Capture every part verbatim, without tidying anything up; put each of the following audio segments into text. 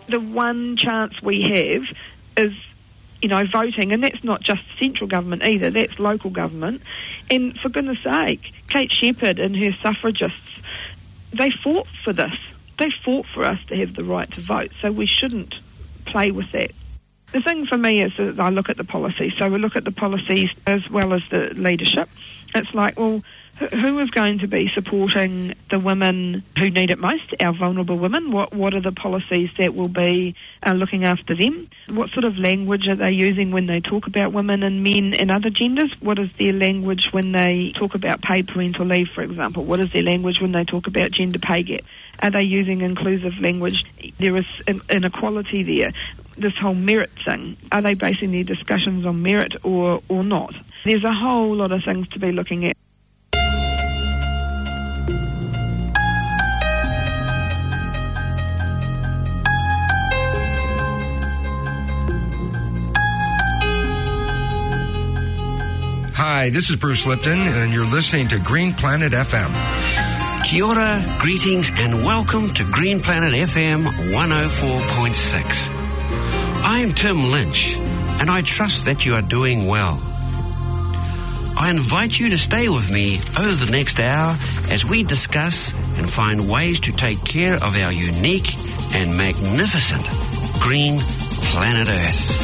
the one chance we have is, you know, voting, and that's not just central government either, that's local government. And for goodness sake, Kate Shepherd and her suffragists, they fought for this. They fought for us to have the right to vote, so we shouldn't play with that. The thing for me is that I look at the policies, so we look at the policies as well as the leadership. It's like, well, who is going to be supporting the women who need it most, our vulnerable women? What what are the policies that will be uh, looking after them? What sort of language are they using when they talk about women and men and other genders? What is their language when they talk about paid parental leave, for example? What is their language when they talk about gender pay gap? Are they using inclusive language? There is inequality there. This whole merit thing, are they basing their discussions on merit or, or not? There's a whole lot of things to be looking at. Hi, this is Bruce Lipton, and you're listening to Green Planet F M. Kia ora, greetings, and welcome to Green Planet F M one oh four point six. I'm Tim Lynch, and I trust that you are doing well. I invite you to stay with me over the next hour as we discuss and find ways to take care of our unique and magnificent green planet Earth.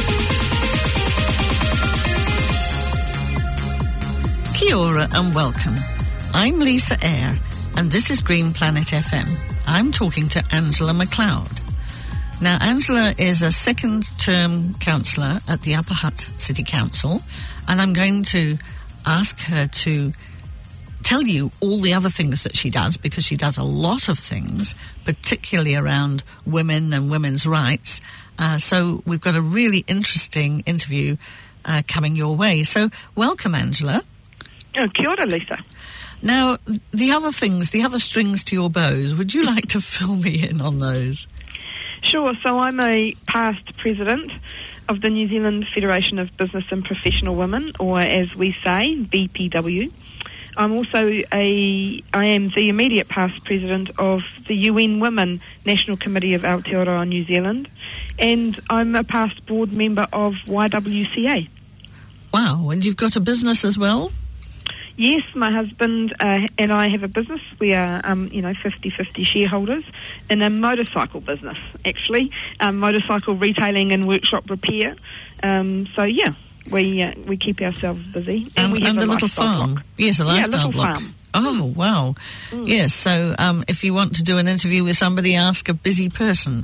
Kia ora and welcome. I'm Lisa Eyre, and this is Green Planet F M. I'm talking to Angela McLeod. Now, Angela is a second-term councillor at the Upper Hutt City Council, and I'm going to ask her to tell you all the other things that she does, because she does a lot of things, particularly around women and women's rights. Uh, so we've got a really interesting interview uh, coming your way. So welcome, Angela. Oh, kia ora, Lisa. Now, the other things, the other strings to your bows, would you like to fill me in on those? Sure. So I'm a past president of the New Zealand Federation of Business and Professional Women, or as we say, B P W. I'm also a, I am the immediate past president of the U N Women National Committee of Aotearoa New Zealand, and I'm a past board member of Y W C A. Wow, and you've got a business as well? Yes, my husband uh, and I have a business. We are, um, you know, fifty-fifty shareholders in a motorcycle business, actually, um, motorcycle retailing and workshop repair. Um, so, yeah, we uh, we keep ourselves busy. And, and we have and a a little farm. Block. Yes, a lifestyle yeah, little block. Farm. Oh, wow. Mm. Yes, so um, if you want to do an interview with somebody, ask a busy person.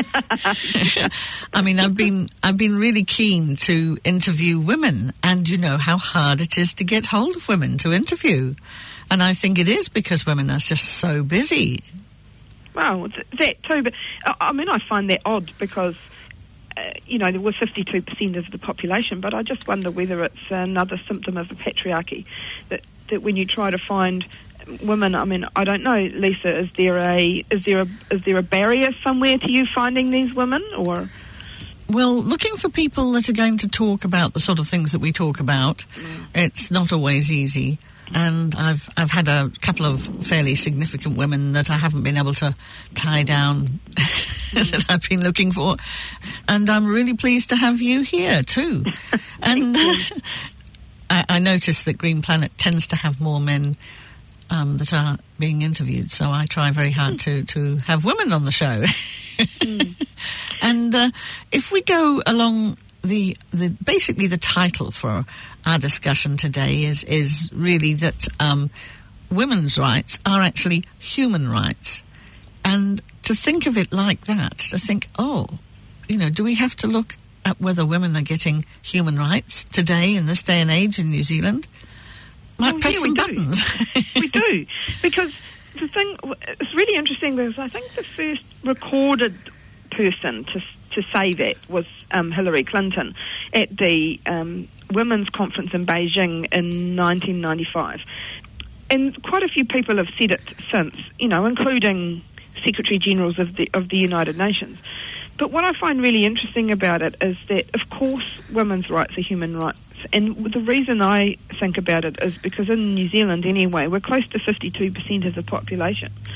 I mean, I've been I've been really keen to interview women, and you know how hard it is to get hold of women to interview, and I think it is because women are just so busy. Well, that too, but I mean, I find that odd because uh, you know we're fifty-two percent of the population, but I just wonder whether it's another symptom of the patriarchy that that when you try to find women, I mean, I don't know, Lisa. Is there a is there a is there a barrier somewhere to you finding these women, or? Well, looking for people that are going to talk about the sort of things that we talk about, mm. it's not always easy. And I've I've had a couple of fairly significant women that I haven't been able to tie down that I've been looking for, and I'm really pleased to have you here too. And uh, I, I noticed that Green Planet tends to have more men Um, that are being interviewed, so I try very hard mm. to, to have women on the show. mm. And uh, if we go along the the basically the title for our discussion today is is really that um, women's rights are actually human rights, and to think of it like that, to think, oh, you know, do we have to look at whether women are getting human rights today in this day and age in New Zealand? Might oh, press yeah, some we buttons. Do. we do, because the thing, it's really interesting because I think the first recorded person to to say that was um, Hillary Clinton at the um, Women's Conference in Beijing in nineteen ninety-five. And quite a few people have said it since, you know, including Secretary Generals of the of the United Nations. But what I find really interesting about it is that, of course, women's rights are human rights. And the reason I think about it is because in New Zealand, anyway, we're close to fifty-two percent of the population.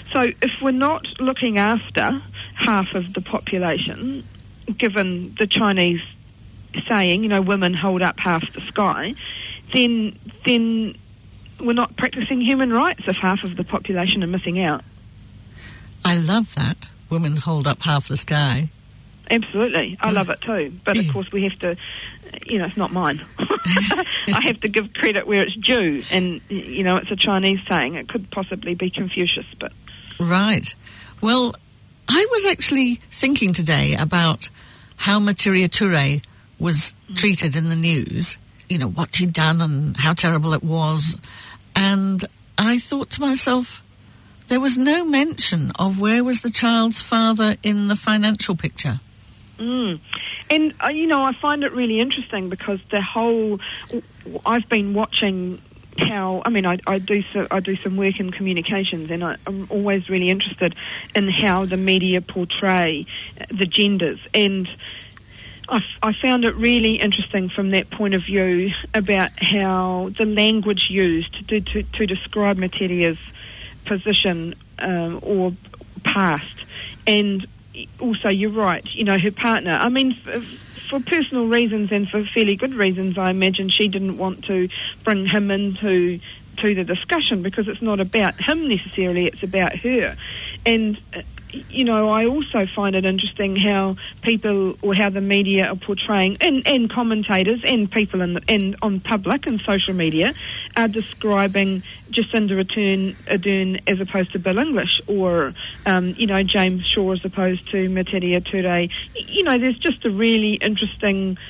So if we're not looking after half of the population, given the Chinese saying, you know, women hold up half the sky, then then we're not practicing human rights if half of the population are missing out. I love that. Women hold up half the sky. Absolutely. I love it too. But of Yeah. course we have to, you know, it's not mine. I have to give credit where it's due. And, you know, it's a Chinese saying. It could possibly be Confucius, but... Right. Well, I was actually thinking today about how Materia Ture was treated in the news, you know, what she'd done and how terrible it was. And I thought to myself, there was no mention of where was the child's father in the financial picture. Mm. And, uh, you know, I find it really interesting because the whole... I've been watching how... I mean, I, I, do, so, I do some work in communications, and I, I'm always really interested in how the media portray the genders. And I, I found it really interesting from that point of view about how the language used to, to, to describe Materia's position um, or past. And also, you're right, you know, her partner. I mean, for, for personal reasons and for fairly good reasons, I imagine she didn't want to bring him into to the discussion because it's not about him necessarily, it's about her. And, uh, you know, I also find it interesting how people or how the media are portraying, and, and commentators and people in the, and on public and social media are describing Jacinda Ardern, Ardern as opposed to Bill English, or, um, you know, James Shaw as opposed to Materia Ture. You know, there's just a really interesting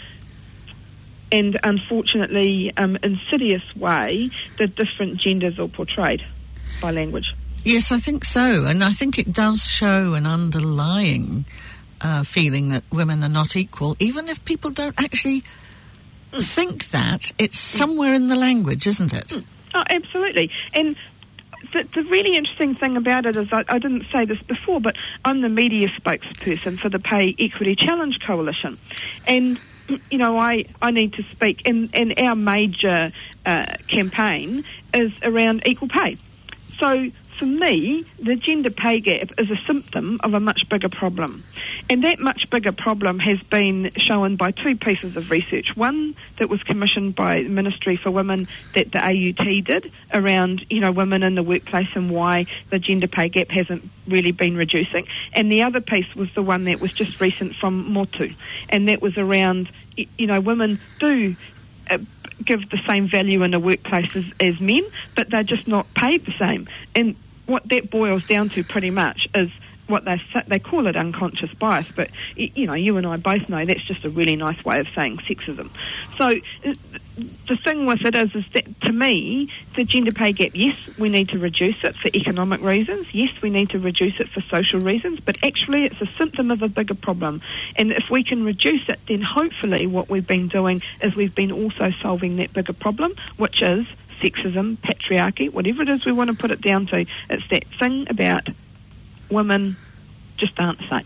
and unfortunately um, insidious way that different genders are portrayed by language. Yes, I think so. And I think it does show an underlying uh, feeling that women are not equal, even if people don't actually mm. think that. It's somewhere in the language, isn't it? Mm. Oh, absolutely. And the, the really interesting thing about it is, I, I didn't say this before, but I'm the media spokesperson for the Pay Equity Challenge Coalition. And, you know, I, I need to speak, and, and our major uh, campaign is around equal pay. So, for me, the gender pay gap is a symptom of a much bigger problem. And that much bigger problem has been shown by two pieces of research. One that was commissioned by the Ministry for Women that the A U T did around, you know, women in the workplace and why the gender pay gap hasn't really been reducing. And the other piece was the one that was just recent from Motu. And that was around, you know, women do uh, give the same value in the workplace as, as men, but they're just not paid the same. And what that boils down to pretty much is what they they call it unconscious bias, but you know, you and I both know that's just a really nice way of saying sexism. So the thing with it is, is that to me, the gender pay gap, yes, we need to reduce it for economic reasons, yes, we need to reduce it for social reasons, but actually it's a symptom of a bigger problem. And if we can reduce it, then hopefully what we've been doing is we've been also solving that bigger problem, which is sexism, patriarchy, whatever it is we want to put it down to. It's that thing about women just aren't the same.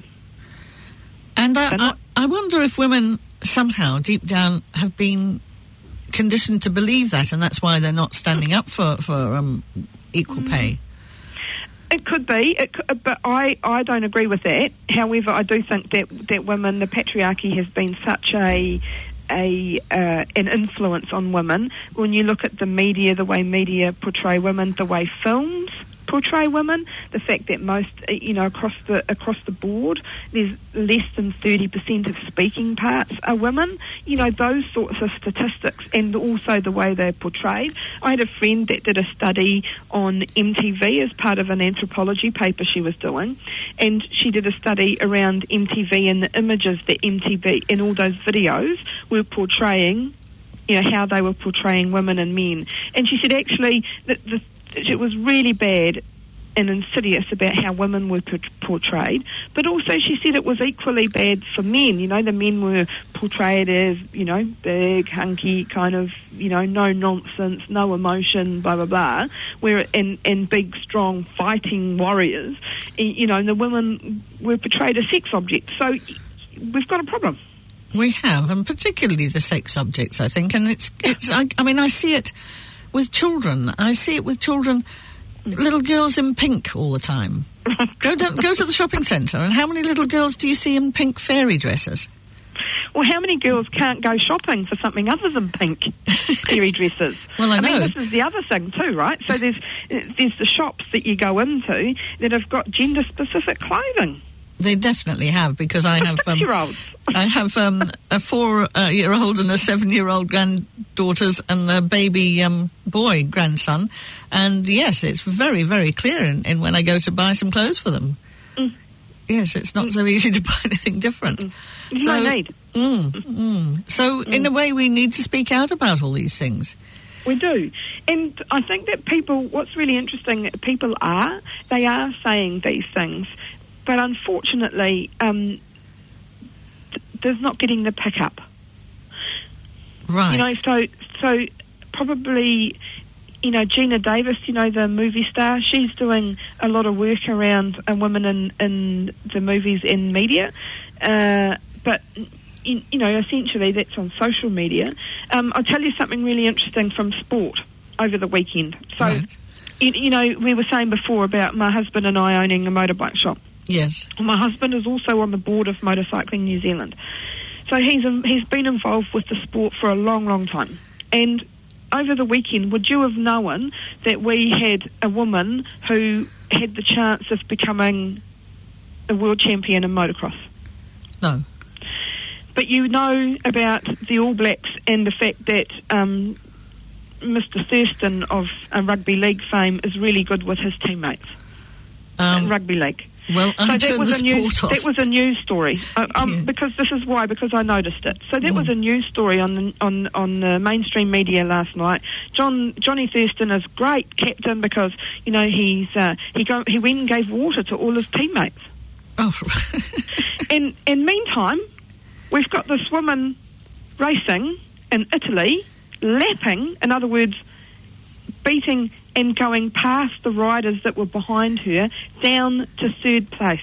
And I, I, I wonder if women somehow, deep down, have been conditioned to believe that, and that's why they're not standing up for, for um, equal pay. It could be, it could, but I, I don't agree with that. However, I do think that, that women, the patriarchy has been such a... a uh, an influence on women. When you look at the media, the way media portray women, the way films portray women, the fact that most, you know, across the across the board, there's less than thirty percent of speaking parts are women. You know, those sorts of statistics, and also the way they're portrayed. I had a friend that did a study on M T V as part of an anthropology paper she was doing, and she did a study around M T V and the images that M T V and all those videos were portraying, you know, how they were portraying women and men. And she said actually that the it was really bad and insidious about how women were portrayed, but also she said it was equally bad for men. You know, the men were portrayed as, you know, big, hunky, kind of, you know, no nonsense, no emotion, blah, blah, blah, where, and, and big, strong, fighting warriors, you know, and the women were portrayed as sex objects. So we've got a problem. We have, and particularly the sex objects, I think, and it's, it's I, I mean, I see it with children. I see it with children little girls in pink all the time. Go down, go to the shopping centre, and how many little girls do you see in pink fairy dresses? Well, how many girls can't go shopping for something other than pink fairy dresses? Well, I, I know. mean, this is the other thing too, right? So there's there's the shops that you go into that have got gender-specific clothing. They definitely have, because I have um, six-year-olds. I have um, a four-year-old and a seven-year-old granddaughters and a baby um, boy grandson, and yes, it's very, very clear in, in when I go to buy some clothes for them. Mm. Yes, it's not mm. so easy to buy anything different. Mm. There's so, no need. Mm, mm. So, mm. in a way, we need to speak out about all these things. We do. And I think that people, what's really interesting, people are, they are saying these things, but unfortunately, um, th- there's not getting the pickup. Right. You know, so, so probably, you know, Gina Davis, you know, the movie star, she's doing a lot of work around uh, women in, in the movies and media. Uh, but, in, you know, essentially that's on social media. Um, I'll tell you something really interesting from sport over the weekend. So, right. you, you know, we were saying before about my husband and I owning a motorbike shop. Yes. Well, my husband is also on the board of Motorcycling New Zealand. So he's um, he's been involved with the sport for a long, long time. And over the weekend, would you have known that we had a woman who had the chance of becoming a world champion in motocross? No. But you know about the All Blacks and the fact that um, Mister Thurston of uh, rugby league fame is really good with his teammates um, in rugby league. Well, so that was, the a news, sport that was a news story. Uh, um, yeah. Because this is why, because I noticed it. So that mm. was a news story on the, on on the mainstream media last night. John Johnny Thurston is great captain because you know he's uh, he go, he went and gave water to all his teammates. Oh. in in meantime, we've got this woman racing in Italy, lapping, in other words, beating and going past the riders that were behind her down to third place.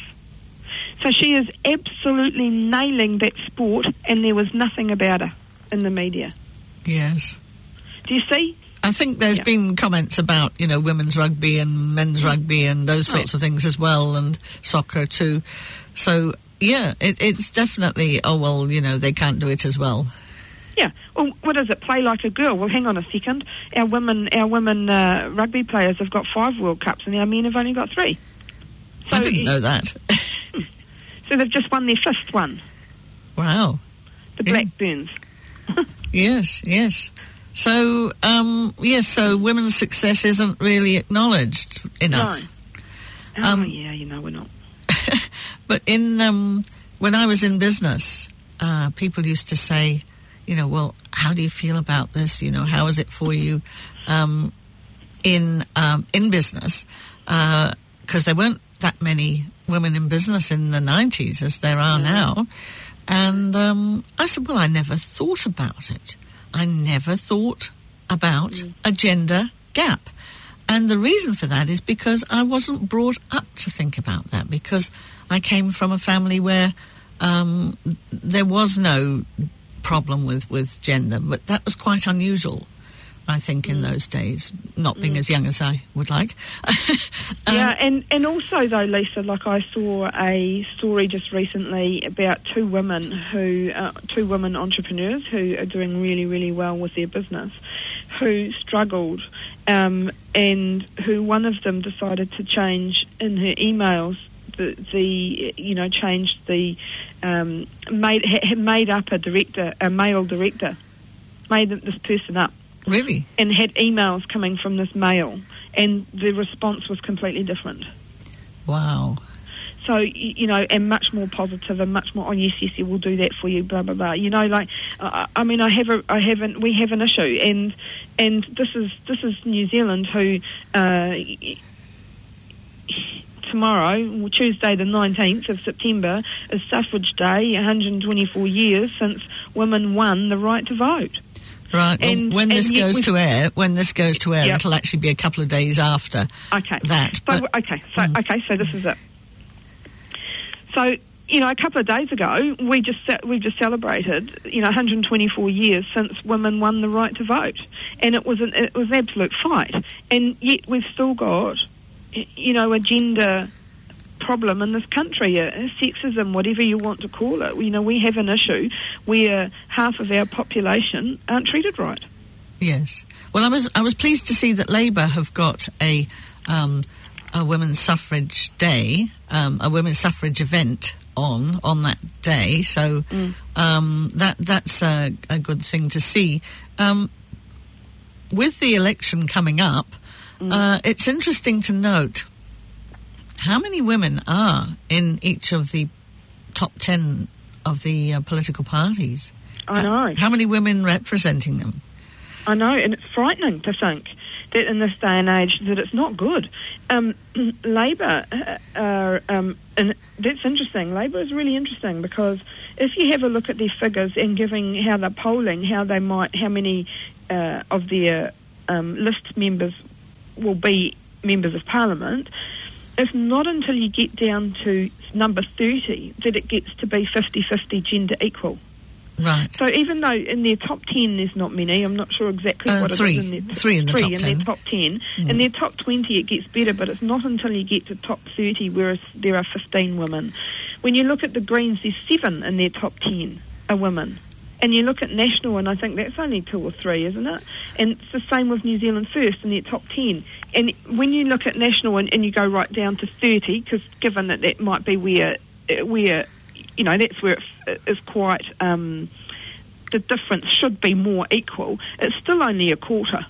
So she is absolutely nailing that sport, and there was nothing about her in the media. Yes. Do you see? I think there's yeah. been comments about, you know, women's rugby and men's rugby and those sorts right. of things as well, and soccer too. So, yeah, it, it's definitely, oh, well, you know, they can't do it as well. Yeah. Well, what is it? Play like a girl. Well, hang on a second. Our women, our women uh, rugby players have got five World Cups, and our men have only got three. So, I didn't know that. So they've just won their fifth one. Wow. The yeah. Blackburns. Yes, yes. So, um, yes, so women's success isn't really acknowledged enough. No. Oh, um, yeah, you know, we're not. But in um, when I was in business, uh, people used to say, you know, well, how do you feel about this? You know, how is it for you um, in um, in business? Because uh, there weren't that many women in business in the nineties as there are yeah. now. And um, I said, well, I never thought about it. I never thought about mm. a gender gap. And the reason for that is because I wasn't brought up to think about that, because I came from a family where um, there was no problem with, with gender, but that was quite unusual, I think, in mm. those days, not being mm. as young as I would like. um, yeah, and, and also, though, Lisa, like I saw a story just recently about two women who, uh, two women entrepreneurs who are doing really, really well with their business, who struggled, um, and who one of them decided to change in her emails the, the you know, changed the, um, made ha, made up a director, a male director, made this person up. Really? And had emails coming from this male, and the response was completely different. Wow. So, you, you know, and much more positive and much more, oh, yes, yes, yeah, we'll do that for you, blah, blah, blah. You know, like, uh, I mean, I have a, I have an, we have an issue, and and this is, this is New Zealand who, uh, tomorrow, Tuesday the nineteenth of September, is Suffrage Day, one hundred twenty-four years since women won the right to vote. Right. Well, and, when this and goes to air, when this goes to air, yep. it'll actually be a couple of days after okay. that. So, but, okay, so mm. okay, so this is it. So, you know, a couple of days ago, we just we just celebrated, you know, one hundred twenty-four years since women won the right to vote, and it was an it was an absolute fight, and yet we've still got you know, a gender problem in this country, uh, sexism, whatever you want to call it. You know, we have an issue where half of our population aren't treated right. Yes. Well, I was I was pleased to see that Labour have got a um, a women's suffrage day, um, a women's suffrage event on on that day. So mm. um, that that's a, a good thing to see. Um, with the election coming up, mm. uh, it's interesting to note how many women are in each of the top ten of the uh, political parties. I know. How many women representing them? I know, and it's frightening to think that in this day and age that it's not good. Um, Labour, uh, uh, um, and that's interesting. Labour is really interesting because if you have a look at their figures and giving how they're polling, how they might, how many uh, of their um, list members will be members of Parliament, it's not until you get down to number thirty that it gets to be fifty-fifty gender equal. Right. So even though in their top ten there's not many, I'm not sure exactly uh, what three. it is in their t- three in the three top in ten. their top ten. Mm. In their top twenty it gets better, but it's not until you get to top thirty, whereas there are fifteen women. When you look at the Greens, there's seven in their top ten are women. And you look at National, and I think that's only two or three, isn't it? And it's the same with New Zealand First in their top ten. And when you look at National and, and you go right down to thirty, because given that that might be where, where you know, that's where it is quite... Um, the difference should be more equal, it's still only a quarter.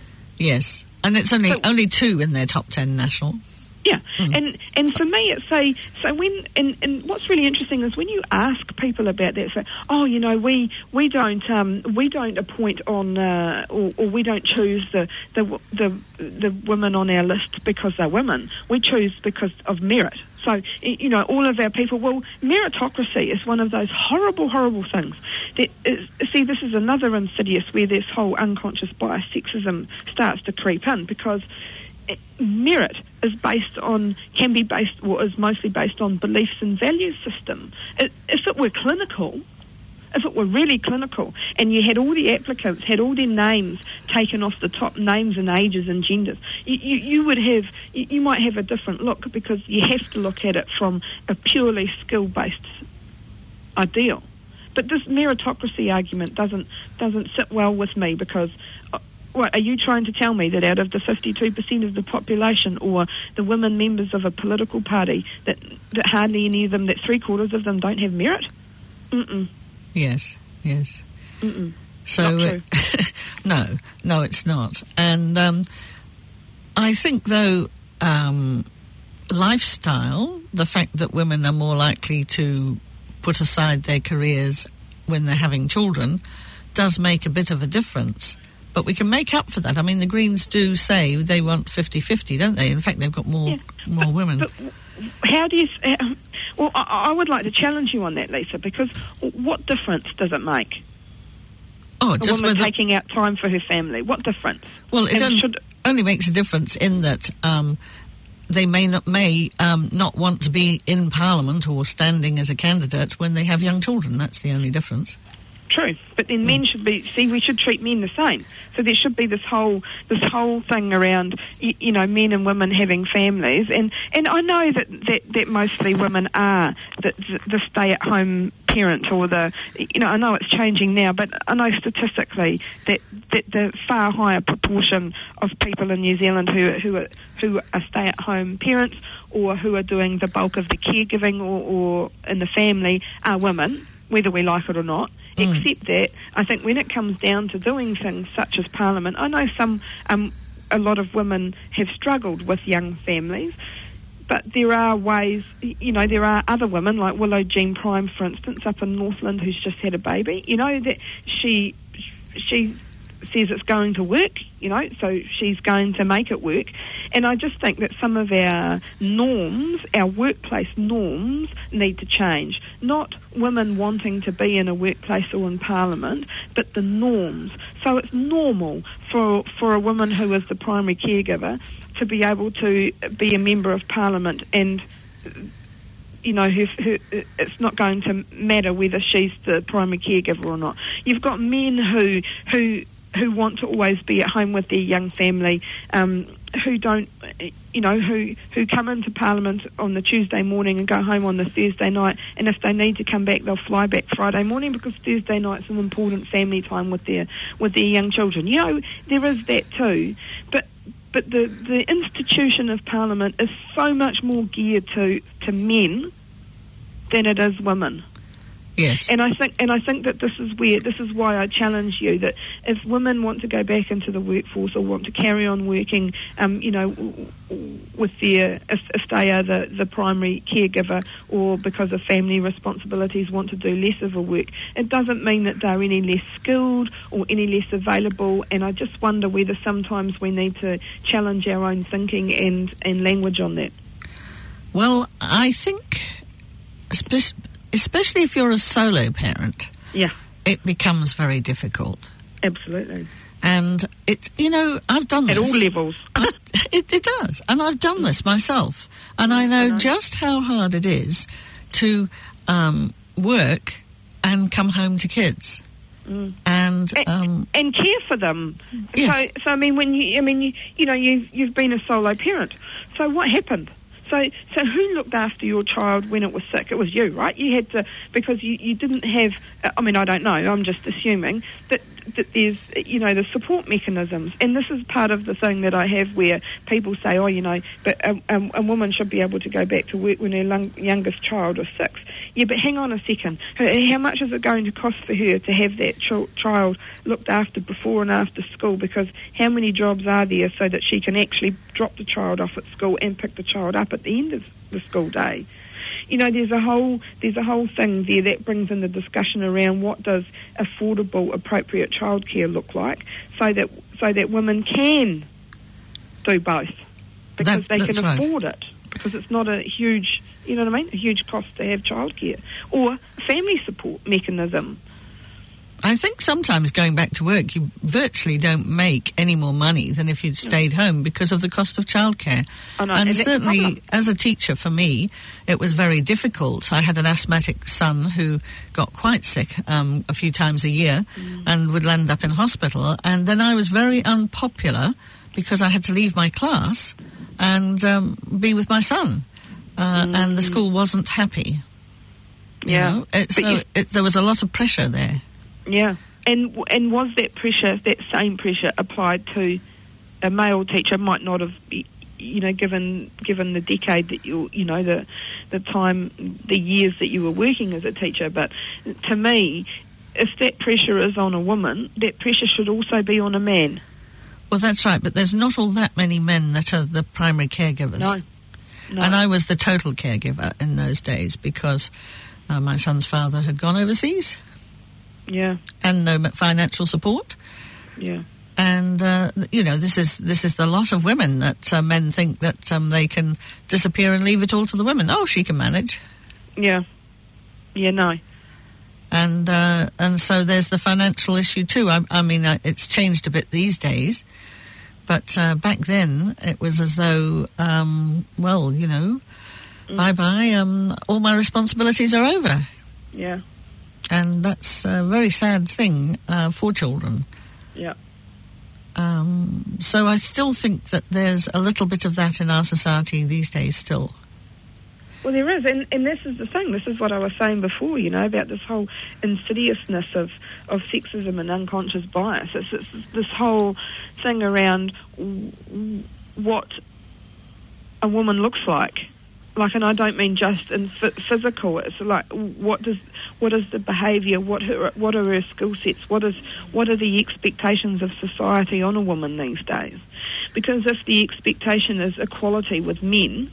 Yes, and it's only so, only two in their top ten national. Yeah, mm. and and for me it's a, so when, and, and what's really interesting is when you ask people about that, say, oh, you know, we we don't um, we don't appoint on, uh, or, or we don't choose the, the, the, the women on our list because they're women, we choose because of merit. So, you know, all of our people, well, meritocracy is one of those horrible, horrible things. That is, see, this is another insidious where this whole unconscious bias sexism starts to creep in, because it, merit is based on, can be based, or is mostly based on beliefs and value system. It, if it were clinical, if it were really clinical, and you had all the applicants, had all their names taken off the top, names and ages and genders, you, you, you would have, you, you might have a different look, because you have to look at it from a purely skill-based ideal. But this meritocracy argument doesn't doesn't sit well with me, because uh, what, are you trying to tell me that out of the fifty-two percent of the population, or the women members of a political party, that, that hardly any of them, that three-quarters of them don't have merit? Mm-mm. Yes, yes. Mm-mm. So, uh, no, no, it's not. And um, I think, though, um, lifestyle, the fact that women are more likely to put aside their careers when they're having children, does make a bit of a difference. But we can make up for that. I mean, the Greens do say they want fifty-fifty, don't they? In fact, they've got more yeah. more but, women. But how do you... Uh, well, I, I would like to challenge you on that, Lisa, because what difference does it make? Oh, a just woman whether, taking out time for her family. What difference? Well, it only, should, only makes a difference in that um, they may not may um, not want to be in Parliament or standing as a candidate when they have young children. That's the only difference. True, but then mm. men should be. See, we should treat men the same. So there should be this whole this whole thing around, you, you know, men and women having families, and, and I know that, that, that mostly women are the, the, the stay-at-home parent, or the, you know, I know it's changing now, but I know statistically that, that the far higher proportion of people in New Zealand who who are who are stay-at-home parents, or who are doing the bulk of the caregiving or, or in the family, are women, whether we like it or not. Mm. Except that I think when it comes down to doing things such as Parliament, I know some, um, a lot of women have struggled with young families, but there are ways, you know, there are other women, like Willow Jean Prime, for instance, up in Northland, who's just had a baby, you know, that she, she says it's going to work, you know, so she's going to make it work. And I just think that some of our norms, our workplace norms, need to change. Not women wanting to be in a workplace or in Parliament, but the norms. So it's normal for for a woman who is the primary caregiver to be able to be a member of Parliament, and you know, who, who, it's not going to matter whether she's the primary caregiver or not. You've got men who who who want to always be at home with their young family, um, who don't, you know, who who come into Parliament on the Tuesday morning and go home on the Thursday night, and if they need to come back, they'll fly back Friday morning because Thursday night's an important family time with their with their young children. You know, there is that too, but but the the institution of Parliament is so much more geared to to men than it is women. Yes. And I think and I think that this is where this is why I challenge you that if women want to go back into the workforce or want to carry on working, um, you know, with their if, if they are the, the primary caregiver or because of family responsibilities want to do less of a work, it doesn't mean that they're any less skilled or any less available. And I just wonder whether sometimes we need to challenge our own thinking and, and language on that. Well, I think especially Especially if you're a solo parent, yeah, it becomes very difficult. Absolutely. And it, you know, I've done this at all levels. I, it, it does, and I've done this myself, and I know, I know. just how hard it is to um, work and come home to kids. Mm. And, and um, and care for them. Yes. So, so I mean, when you, I mean, you, you know, you've you've been a solo parent. So what happened? So, so who looked after your child when it was sick? It was you, right? You had to, because you, you didn't have, I mean, I don't know, I'm just assuming that, that there's, you know, the support mechanisms. And this is part of the thing that I have where people say, oh, you know, but a, a, a woman should be able to go back to work when her lung, youngest child is six. Yeah, but hang on a second. How much is it going to cost for her to have that ch- child looked after before and after school? Because how many jobs are there so that she can actually drop the child off at school and pick the child up at the end of the school day? You know, there's a whole there's a whole thing there that brings in the discussion around what does affordable, appropriate childcare look like, so that so that women can do both because that, they can right. afford it, because it's not a huge, you know what I mean, a huge cost to have childcare or family support mechanism. I think sometimes going back to work, you virtually don't make any more money than if you'd stayed no. home because of the cost of childcare. Oh, no. And, and certainly, as a teacher, for me, it was very difficult. I had an asthmatic son who got quite sick um, a few times a year mm. and would end up in hospital. And then I was very unpopular because I had to leave my class and um, be with my son. Uh, mm. And the school wasn't happy. You yeah. know? It, so you... it, there was a lot of pressure there. Yeah, and and was that pressure, that same pressure, applied to a male teacher? Might not have, you know, given given the decade that you, you know, the the time, the years that you were working as a teacher. But to me, if that pressure is on a woman, that pressure should also be on a man. Well, that's right, but there's not all that many men that are the primary caregivers. No, no. And I was the total caregiver in those days because uh, my son's father had gone overseas. Yeah, and no financial support. Yeah, and uh, you know, this is this is the lot of women that uh, men think that um, they can disappear and leave it all to the women. Oh, she can manage. Yeah, yeah, no. And uh, and so there's the financial issue too. I, I mean, uh, it's changed a bit these days, but uh, back then it was as though, um, well, you know, mm. bye bye. Um, all my responsibilities are over. Yeah. And that's a very sad thing uh, for children. Yeah. Um, so I still think that there's a little bit of that in our society these days still. Well, there is, and, and this is the thing. This is what I was saying before, you know, about this whole insidiousness of, of sexism and unconscious bias. It's, it's this whole thing around what a woman looks like. Like, and I don't mean just in f- physical. It's like, what does, what is the behaviour? What her, what are her skill sets? What is, what are the expectations of society on a woman these days? Because if the expectation is equality with men,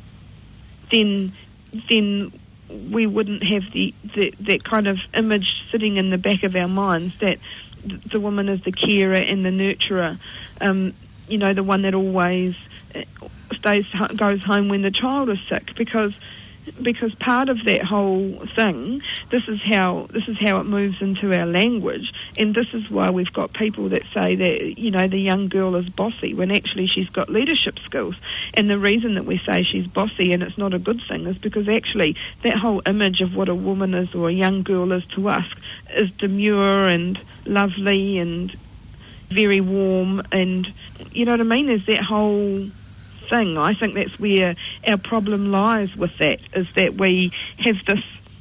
then, then we wouldn't have the, the that kind of image sitting in the back of our minds that the woman is the carer and the nurturer. Um, you know, the one that always stays goes home when the child is sick, because because part of that whole thing, this is how this is how it moves into our language, and this is why we've got people that say that, you know, the young girl is bossy when actually she's got leadership skills. And the reason that we say she's bossy and it's not a good thing is because actually that whole image of what a woman is or a young girl is to us is demure and lovely and, very warm, and you know what I mean? There's that whole thing. I think that's where our problem lies with that, is that we have this,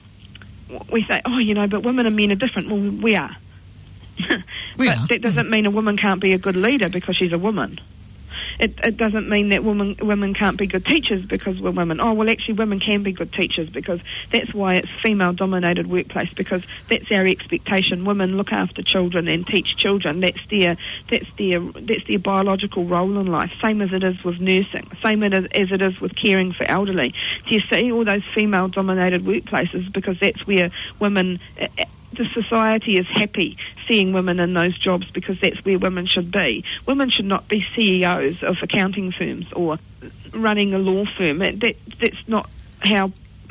we say, oh, you know, but women and men are different. Well, we are. we but are. that doesn't mean a woman can't be a good leader because she's a woman. It, it doesn't mean that women women can't be good teachers because we're women. Oh, well, actually, women can be good teachers because that's why it's female-dominated workplace, because that's our expectation. Women look after children and teach children. That's their that's their that's their biological role in life. Same as it is with nursing. Same as it is with caring for elderly. Do you see all those female-dominated workplaces? Because that's where women. Uh, The society is happy seeing women in those jobs because that's where women should be. Women should not be C E Os of accounting firms or running a law firm. That, that's not how.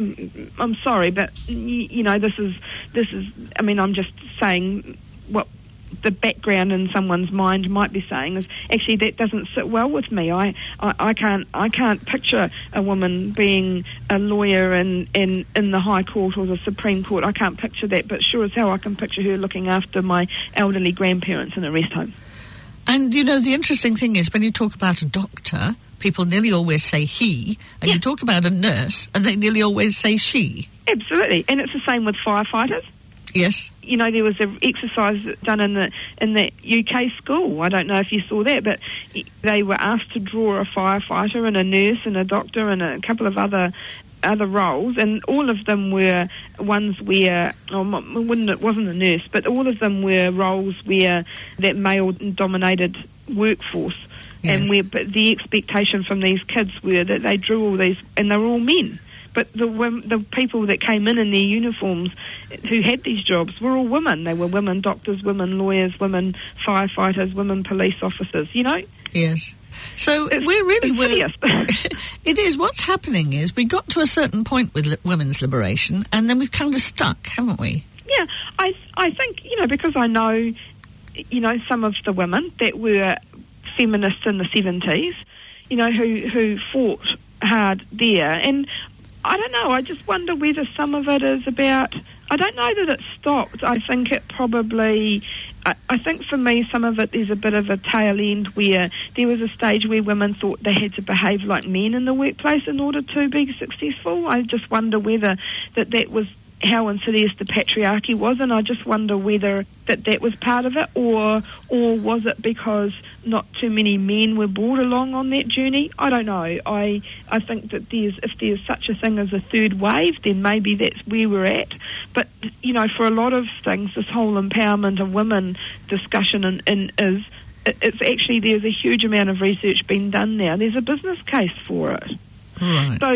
I'm sorry, but you know this is this is. I mean, I'm just saying what the background in someone's mind might be saying is actually that doesn't sit well with me. I, I, I can't I can't picture a woman being a lawyer in, in, in the High Court or the Supreme Court. I can't picture that, but sure as hell I can picture her looking after my elderly grandparents in a rest home. And, you know, the interesting thing is when you talk about a doctor, people nearly always say he, and Yeah. you talk about a nurse, and they nearly always say she. Absolutely, and it's the same with firefighters. Yes. You know, there was an exercise done in the in the U K school. I don't know if you saw that, but they were asked to draw a firefighter and a nurse and a doctor and a couple of other other roles, and all of them were ones where, oh, wouldn't it wasn't a nurse, but all of them were roles where that male-dominated workforce, Yes. and where but the expectation from these kids were that they drew all these, and they were all men. But the wom- the people that came in in their uniforms who had these jobs were all women. They were women doctors, women lawyers, women firefighters, women police officers, you know? Yes. So It's- we're really... it's we're, hideous. it is. What's happening is we got to a certain point with li- women's liberation, and then we've kind of stuck, haven't we? Yeah, I I think, you know, because I know, you know, some of the women that were feminists in the seventies, you know, who, who fought hard there. And I don't know, I just wonder whether some of it is about, I don't know that it stopped. I think it probably, I, I think for me some of it is a bit of a tail end where there was a stage where women thought they had to behave like men in the workplace in order to be successful. I just wonder whether that that was how insidious the patriarchy was, and I just wonder whether that that was part of it, or or was it because not too many men were brought along on that journey? I don't know. I I think that there's if there's such a thing as a third wave, then maybe that's where we're at. But you know, for a lot of things, this whole empowerment of women discussion and, and is it's actually there's a huge amount of research being done now. There's a business case for it. Right. So,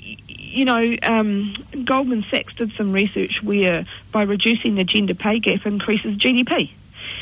you know, um, Goldman Sachs did some research where by reducing the gender pay gap increases G D P.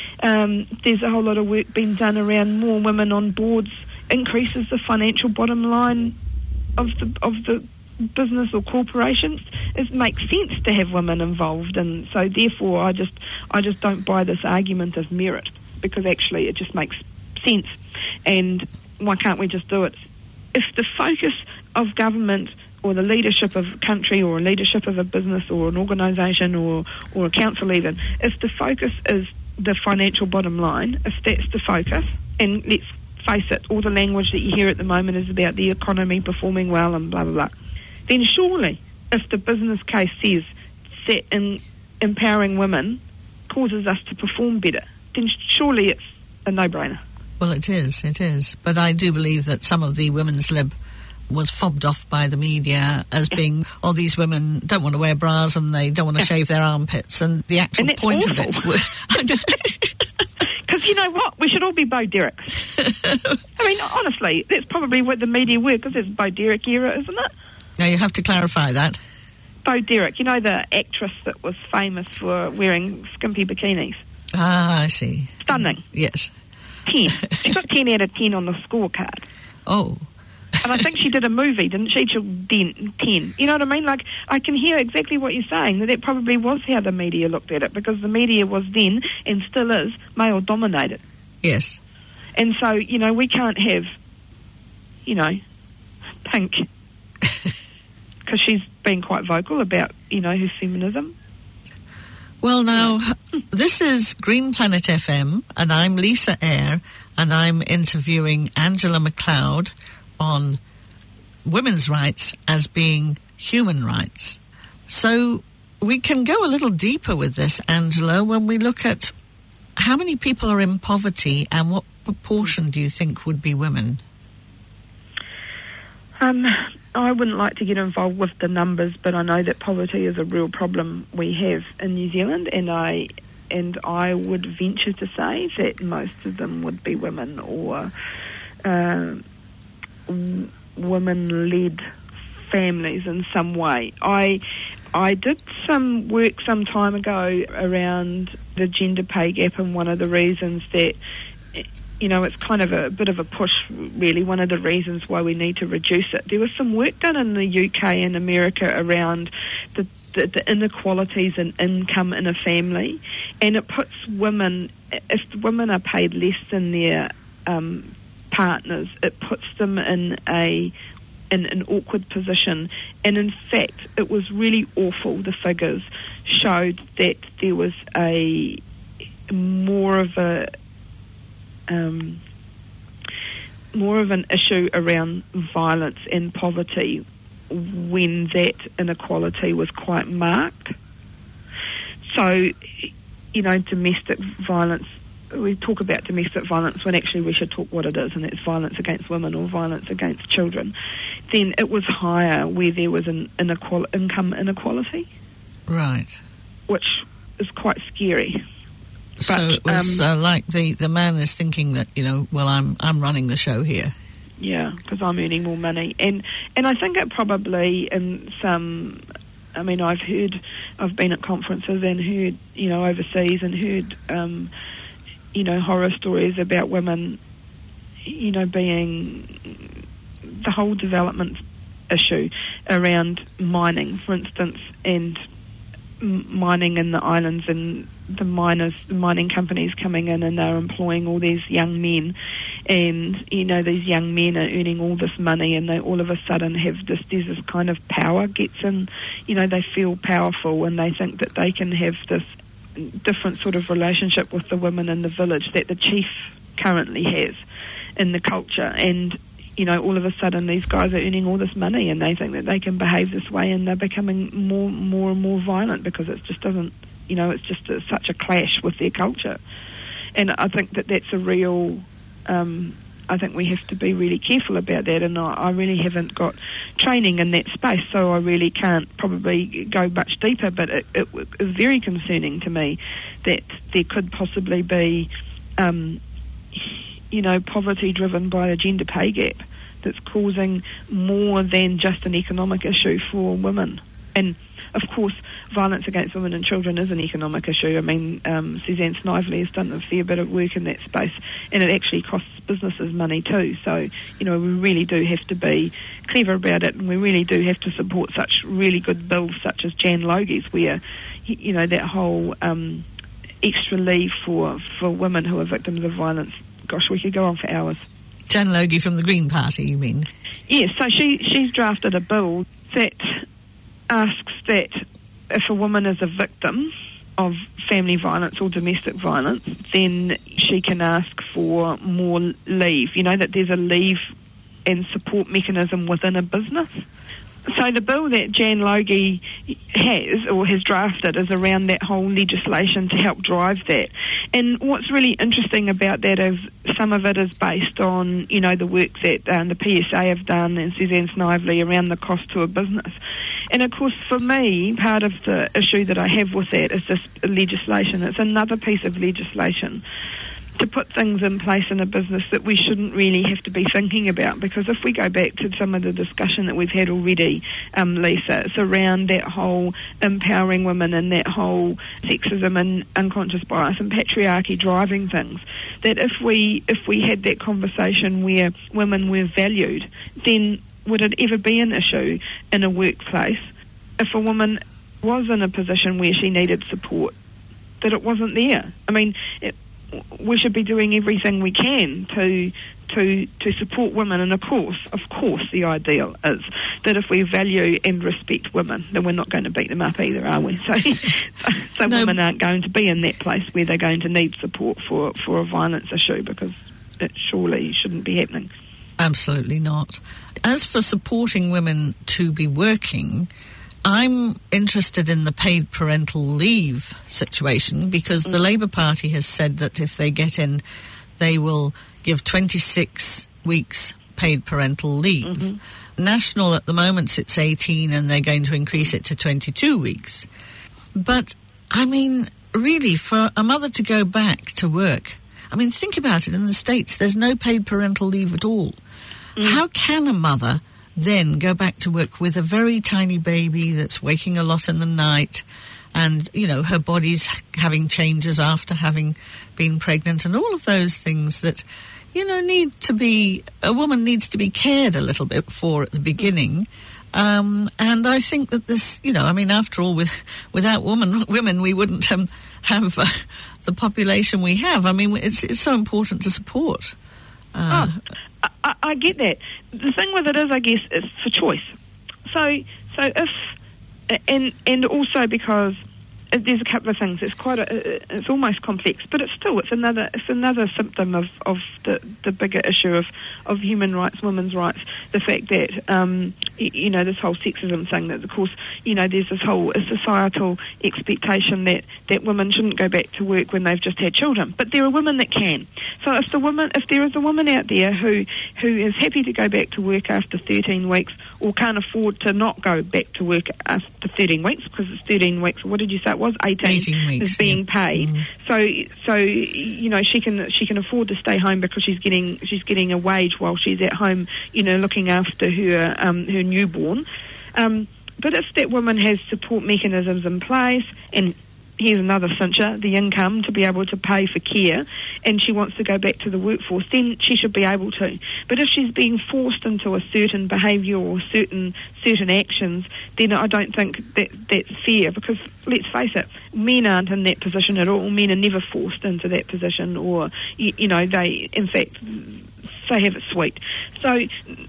Um, there's a whole lot of work being done around more women on boards increases the financial bottom line of the of the business or corporations. It makes sense to have women involved, and so therefore I just I just don't buy this argument of merit, because actually it just makes sense. And why can't we just do it? If the focus of government or the leadership of a country or leadership of a business or an organisation or, or a council even, if the focus is the financial bottom line, if that's the focus, and let's face it, all the language that you hear at the moment is about the economy performing well and blah, blah, blah, then surely if the business case says that in empowering women causes us to perform better, then surely it's a no-brainer. Well, it is, it is. But I do believe that some of the women's lib was fobbed off by the media as being, oh, these women don't want to wear bras and they don't want to shave their armpits, and the actual And that's point awful. of it was... Because you know what? We should all be Bo Derek. I mean, honestly, that's probably what the media were, because it's Bo Derek era, isn't it? Now, you have to clarify that. Bo Derek, you know, the actress that was famous for wearing skimpy bikinis. Ah, I see. Stunning. Yes. ten. She got ten out of ten on the scorecard. Oh. And I think she did a movie, didn't she, till ten. You know what I mean? Like, I can hear exactly what you're saying, that that probably was how the media looked at it, because the media was then, and still is, male-dominated. Yes. And so, you know, we can't have, you know, Pink, because she's been quite vocal about, you know, her feminism. Well, now, this is Green Planet F M, and I'm Lisa Eyre, and I'm interviewing Angela McLeod on women's rights as being human rights. So we can go a little deeper with this, Angela, when we look at how many people are in poverty and what proportion do you think would be women? Um, I wouldn't like to get involved with the numbers, but I know that poverty is a real problem we have in New Zealand, and I and I would venture to say that most of them would be women or uh, w- women-led families in some way. I I did some work some time ago around the gender pay gap, and one of the reasons that, you know, it's kind of a bit of a push, really, one of the reasons why we need to reduce it. There was some work done in the U K and America around the, the, the inequalities in income in a family, and it puts women, if women are paid less than their um, partners, it puts them in a in an awkward position. And in fact, it was really awful. The figures showed that there was a more of a Um, more of an issue around violence and poverty when that inequality was quite marked. So, you know, domestic violence, we talk about domestic violence when actually we should talk what it is, and it's violence against women or violence against children. Then it was higher where there was an inequal- income inequality. Right. Which is quite scary. But, so it was um, uh, like the, the man is thinking that, you know, well, I'm I'm running the show here. Yeah, because I'm earning more money. And and I think it probably in some, I mean, I've heard, I've been at conferences and heard, you know, overseas and heard, um, you know, horror stories about women, you know, being, the whole development issue around mining, for instance, and mining in the islands, and the miners, the mining companies coming in and they're employing all these young men, and you know these young men are earning all this money, and they all of a sudden have this, there's this kind of power gets in, you know, they feel powerful and they think that they can have this different sort of relationship with the women in the village that the chief currently has in the culture. And you know, all of a sudden these guys are earning all this money and they think that they can behave this way, and they're becoming more more and more violent because it just doesn't, you know, it's just a, such a clash with their culture. And I think that that's a real, um, I think we have to be really careful about that, and I, I really haven't got training in that space, so I really can't probably go much deeper, but it, it is very concerning to me that there could possibly be, um, you know, poverty driven by a gender pay gap that's causing more than just an economic issue for women. And of course, violence against women and children is an economic issue. I mean, um, Suzanne Snively has done a fair bit of work in that space, and it actually costs businesses money too. So, you know, we really do have to be clever about it, and we really do have to support such really good bills such as Jan Logie's, where, you know, that whole um, extra leave for, for women who are victims of violence. Gosh, we could go on for hours. Jan Logie from the Green Party, you mean? Yes, so she she's drafted a bill that asks that if a woman is a victim of family violence or domestic violence, then she can ask for more leave. You know, that there's a leave and support mechanism within a business. So the bill that Jan Logie has or has drafted is around that whole legislation to help drive that. And what's really interesting about that is some of it is based on, you know, the work that um, the P S A have done and Suzanne Snively around the cost to a business. And of course, for me, part of the issue that I have with that is this legislation. It's another piece of legislation to put things in place in a business that we shouldn't really have to be thinking about, because if we go back to some of the discussion that we've had already, um, Lisa, it's around that whole empowering women and that whole sexism and unconscious bias and patriarchy driving things, that if we if we had that conversation where women were valued, then would it ever be an issue in a workplace if a woman was in a position where she needed support, that it wasn't there? I mean, it, we should be doing everything we can to to to support women. And of course, of course, the ideal is that if we value and respect women, then we're not going to beat them up either, are we? So, so no. women aren't going to be in that place where they're going to need support for, for a violence issue, because it surely shouldn't be happening. Absolutely not. As for supporting women to be working, I'm interested in the paid parental leave situation, because mm. the Labour Party has said that if they get in, they will give twenty-six weeks paid parental leave. Mm-hmm. National at the moment it's eighteen, and they're going to increase it to twenty-two weeks. But, I mean, really, for a mother to go back to work, I mean, think about it. In the States, there's no paid parental leave at all. Mm. How can a mother then go back to work with a very tiny baby that's waking a lot in the night, and, you know, her body's having changes after having been pregnant, and all of those things that, you know, need to be, a woman needs to be cared a little bit for at the beginning. Um, and I think that this, you know, I mean, after all, with without women, women, we wouldn't um, have uh, the population we have. I mean, it's it's so important to support. Uh, oh, I, I get that. The thing with it is, I guess, it's for choice. So, so if, and and also because there's a couple of things. It's quite a, it's almost complex, but it's still, it's another, it's another symptom of, of the, the bigger issue of, of human rights, women's rights. The fact that, um, y- you know, this whole sexism thing, that of course, you know, there's this whole societal expectation that, that women shouldn't go back to work when they've just had children. But there are women that can. So if the woman, if there is a woman out there who, who is happy to go back to work after thirteen weeks, or can't afford to not go back to work after thirteen weeks, because it's thirteen weeks, what did you say it was? eighteen, eighteen weeks, is being yeah. paid. Mm. So, so you know, she can she can afford to stay home because she's getting she's getting a wage while she's at home, you know, looking after her um, her newborn. Um, but if that woman has support mechanisms in place, and here's another cincher, the income to be able to pay for care, and she wants to go back to the workforce, then she should be able to. But if she's being forced into a certain behaviour or certain certain actions, then I don't think that that's fair, because let's face it, men aren't in that position at all. Men are never forced into that position, or, you, you know, they, in fact, they have it sweet. So,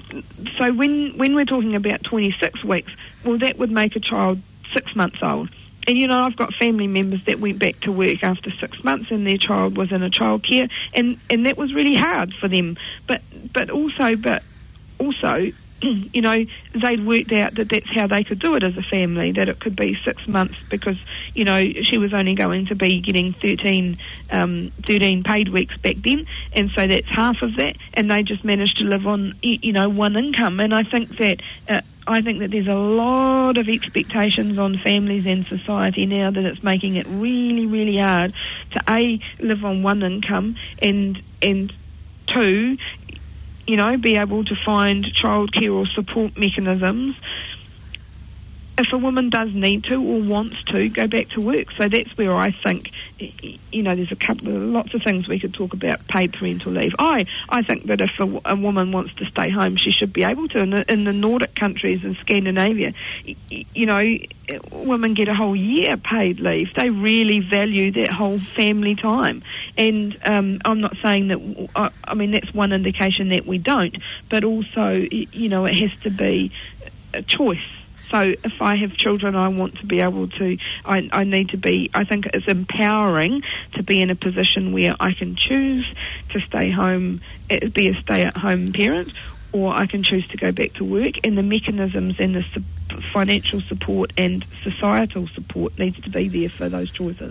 so when when we're talking about twenty-six weeks, well, that would make a child six months old. And, you know, I've got family members that went back to work after six months and their child was in a childcare, and, and that was really hard for them. But but also, but also, you know, they'd worked out that that's how they could do it as a family, that it could be six months because, you know, she was only going to be getting thirteen, um, thirteen paid weeks back then, and so that's half of that, and they just managed to live on, you know, one income. And I think that... Uh, I think that there's a lot of expectations on families and society now that it's making it really, really hard to A, live on one income, and and two, you know, be able to find childcare or support mechanisms if a woman does need to or wants to go back to work. So that's where I think, you know, there's a couple of lots of things we could talk about paid parental leave. I I think that if a, a woman wants to stay home, she should be able to. In the, in the Nordic countries in Scandinavia, you know, women get a whole year paid leave. They really value that whole family time. And um, I'm not saying that, I, I mean, that's one indication that we don't, but also, you know, it has to be a choice. So if I have children, I want to be able to, I, I need to be, I think it's empowering to be in a position where I can choose to stay home, be a stay-at-home parent, or I can choose to go back to work, and the mechanisms and the su- financial support and societal support needs to be there for those choices.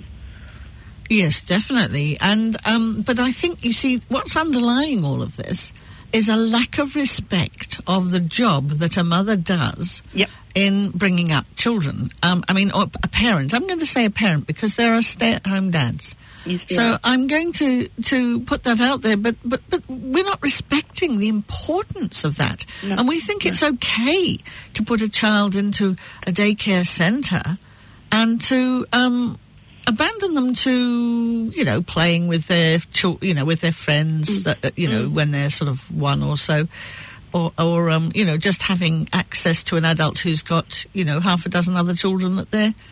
Yes, definitely. And um, but I think, you see, what's underlying all of this is a lack of respect of the job that a mother does yep. in bringing up children. Um, I mean, or a parent. I'm going to say a parent because there are stay-at-home dads. Yes, so yeah. I'm going to, to put that out there, but, but, but we're not respecting the importance of that. No. And we think no. it's okay to put a child into a daycare centre and to... Um, abandon them to, you know, playing with their, you know, with their friends, mm. that, you know, mm. when they're sort of one or so, or, or um, you know, just having access to an adult who's got, you know, half a dozen other children that they're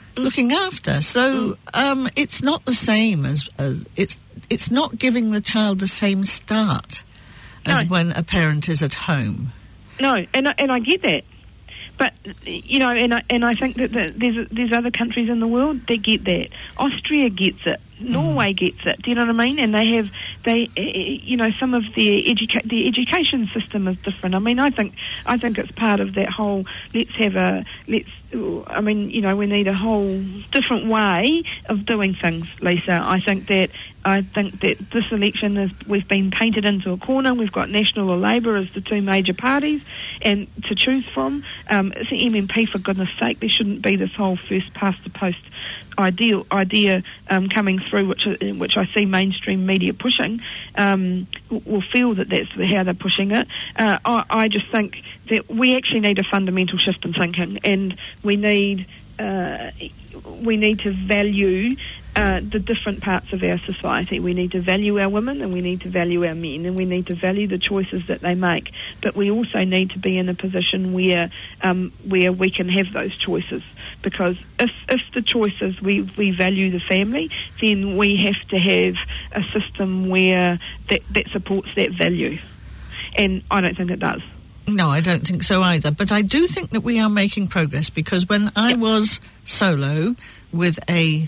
looking after. So um, it's not the same as, as it's it's not giving the child the same start as No. when a parent is at home. No, and I, and I get that. But, you know, and I, and I think that the, there's there's other countries in the world that get that. Austria gets it. Norway gets it. Do you know what I mean? And they have, they, you know, some of their educa- the education system is different. I mean, I think I think it's part of that whole, let's have a, let's, I mean, you know, we need a whole different way of doing things, Lisa. I think that I think that this election is, we've been painted into a corner. We've got National or Labour as the two major parties and to choose from. Um, it's an M M P, for goodness sake. There shouldn't be this whole first past the post ideal idea um, coming through, which which I see mainstream media pushing. Um, will feel that that's how they're pushing it. Uh, I, I just think that we actually need a fundamental shift in thinking, and we need uh, we need to value uh, the different parts of our society. We need to value our women, and we need to value our men, and we need to value the choices that they make. But we also need to be in a position where um, where we can have those choices. Because if if the choice is we, we value the family, then we have to have a system where that, that supports that value. And I don't think it does. No, I don't think so either. But I do think that we are making progress, because when I Yep. was solo with a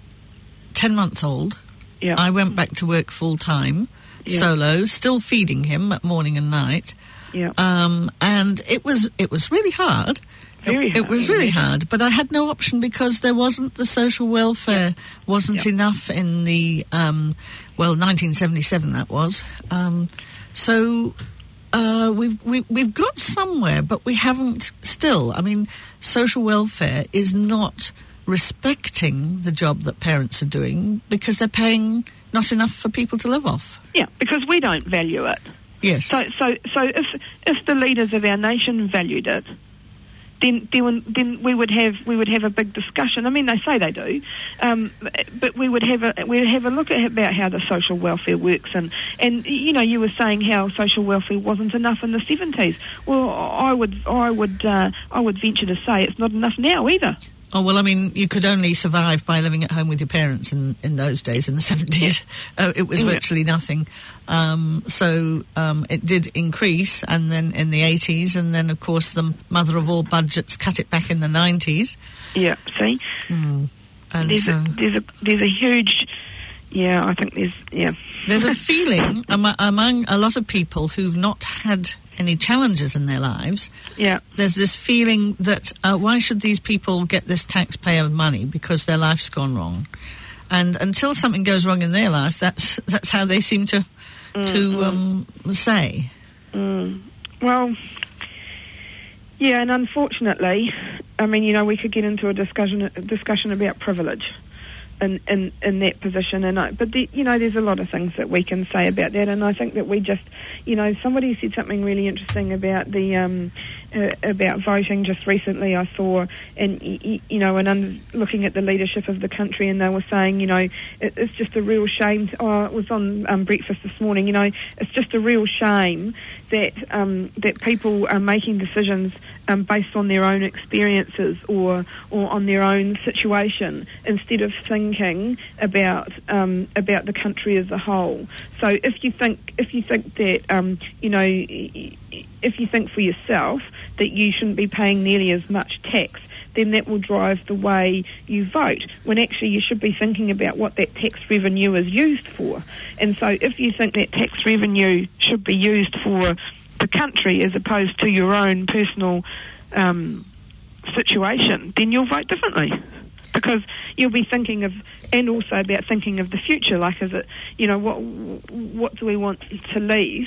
ten-month-old, Yeah. I went back to work full-time, Yeah. solo, still feeding him at morning and night. Yeah. Um, and it was it was really hard. Very It, it hard, was really yeah. hard, but I had no option because there wasn't the social welfare, wasn't Yep. enough in the, um, well, nineteen seventy-seven that was. Um, so uh, we've, we, we've got somewhere, but we haven't still. I mean, social welfare is not respecting the job that parents are doing because they're paying not enough for people to live off. Yeah, because we don't value it. Yes. So so so if if the leaders of our nation valued it, then then then we would have we would have a big discussion. I mean, they say they do, um, but we would have a we would have a look at about how the social welfare works. And and you know, you were saying how social welfare wasn't enough in the seventies. Well, I would I would uh, I would venture to say it's not enough now either. Oh, well, I mean, you could only survive by living at home with your parents in, in those days, in the seventies. Uh, it was Yeah. virtually nothing. Um, so um, it did increase, and then in the eighties, and then, of course, the mother of all budgets cut it back in the nineties. Yeah, see, Mm. And there's so a, there's a there's a huge, yeah, I think there's yeah. there's a feeling am- among a lot of people who've not had any challenges in their lives. Yeah. There's this feeling that uh, why should these people get this taxpayer money because their life's gone wrong? And until something goes wrong in their life, that's that's how they seem to to um, say. Mm. Well, yeah, and unfortunately, I mean, you know, we could get into a discussion a discussion about privilege in in, in that position, and I, but the, you know, there's a lot of things that we can say about that, and I think that we just, you know, somebody said something really interesting about the um, uh, about voting just recently. I saw, and y- you know, and under, looking at the leadership of the country, and they were saying, you know, it, it's just a real shame. To, oh, it was on um, breakfast this morning. You know, it's just a real shame that um, that people are making decisions um, based on their own experiences or or on their own situation instead of thinking about um, about the country as a whole. So if you think if you think that um, you know if you think for yourself that you shouldn't be paying nearly as much tax, then that will drive the way you vote, when actually you should be thinking about what that tax revenue is used for. And so if you think that tax revenue should be used for the country as opposed to your own personal um, situation, then you'll vote differently. Because you'll be thinking of, and also about thinking of the future, like is it, you know, what what do we want to leave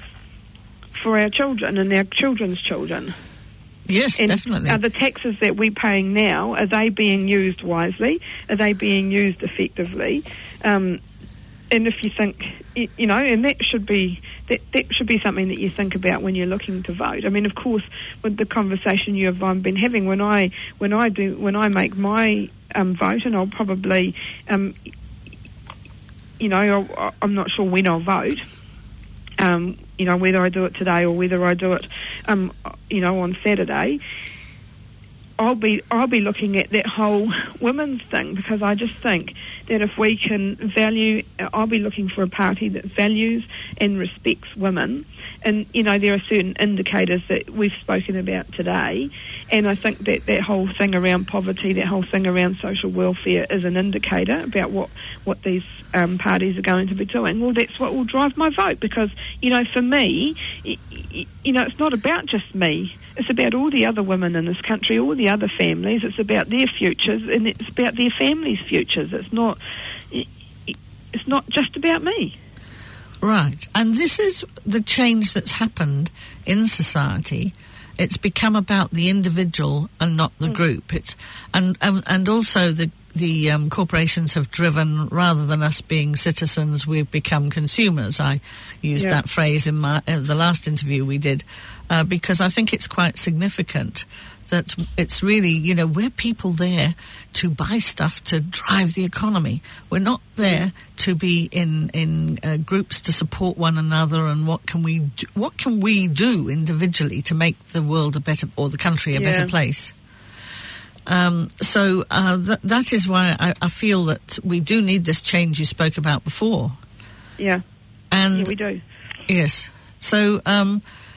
for our children and our children's children? Yes, And definitely. are the taxes that we're paying now, are they being used wisely? Are they being used effectively? Um, and if you think, y- you know, and that should be that, that should be something that you think about when you're looking to vote. I mean, of course, with the conversation you have um, been having, when I when I do when I make my um, vote, and I'll probably, um, you know, I'll, I'm not sure when I'll vote. Um, you know, whether I do it today or whether I do it, um, you know, on Saturday. I'll be I'll be looking at that whole women's thing, because I just think that if we can value, I'll be looking for a party that values and respects women. And, you know, there are certain indicators that we've spoken about today, and I think that that whole thing around poverty, that whole thing around social welfare is an indicator about what, what these um, parties are going to be doing. Well, that's what will drive my vote, because, you know, for me, you know, it's not about just me. It's about all the other women in this country, all the other families. It's about their futures, and it's about their families' futures. It's not, it's not just about me. Right. And this is the change that's happened in society. It's become about the individual and not the mm. group. It's and and, and also the the um, corporations have driven, rather than us being citizens, we've become consumers. I used yeah. that phrase in my in the last interview we did, uh, because I think it's quite significant that it's really, you know, we're people there to buy stuff to drive the economy. We're not there to be in in uh, groups to support one another. And what can we do, what can we do individually to make the world a better, or the country a yeah. better place? Um, so uh, th- that is why I, I feel that we do need this change you spoke about before. Yeah, and yeah, we do. Yes. So um,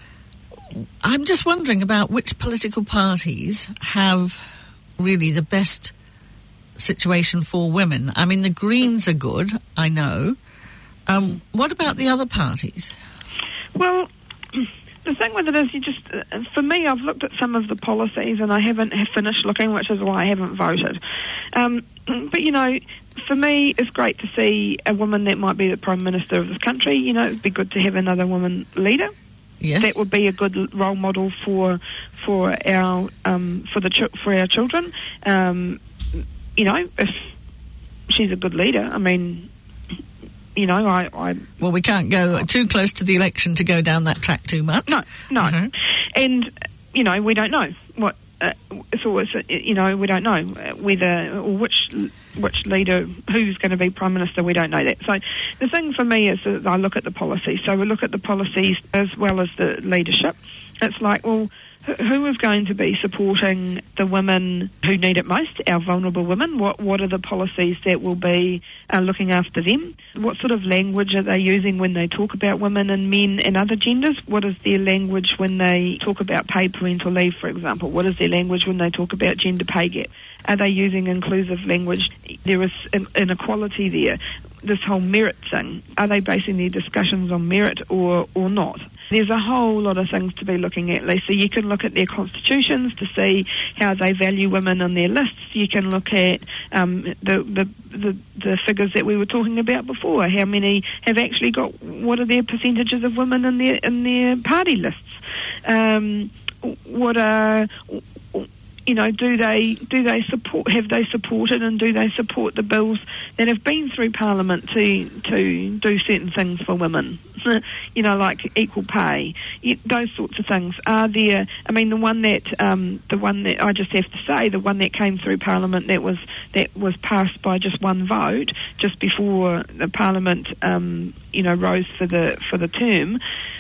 I'm just wondering about which political parties have really the best situation for women. I mean, the Greens are good, I know. Um, what about the other parties? Well, the thing with it is, you just, uh, for me, I've looked at some of the policies and I haven't have finished looking, which is why I haven't voted. Um, but, you know, for me, it's great to see a woman that might be the Prime Minister of this country. You know, it'd be good to have another woman leader. Yes. That would be a good role model for for our um, for the ch- for our children. Um, you know, if she's a good leader, I mean, you know, I, I... Well, we can't go too close to the election to go down that track too much. No, no. Mm-hmm. And, you know, we don't know what... Uh, it's always, you know, we don't know whether, or which which leader, who's going to be Prime Minister, we don't know that. So the thing for me is that I look at the policies. So we look at the policies as well as the leadership. It's like, well, who is going to be supporting the women who need it most, our vulnerable women? What what are the policies that will be uh, looking after them? What sort of language are they using when they talk about women and men and other genders? What is their language when they talk about paid parental leave, for example? What is their language when they talk about gender pay gap? Are they using inclusive language? There is inequality there. This whole merit thing, are they basing their discussions on merit or, or not? There's a whole lot of things to be looking at, Lisa. You can look at their constitutions to see how they value women on their lists. You can look at um, the, the, the the figures that we were talking about before. How many have actually got? What are their percentages of women in their in their party lists? Um, what are You know, do they do they support? Have they supported and do they support the bills that have been through Parliament to to do certain things for women? You know, like equal pay, those sorts of things. Are there? I mean, the one that um, the one that I just have to say, the one that came through Parliament that was that was passed by just one vote just before the Parliament, um, you know, rose for the for the term.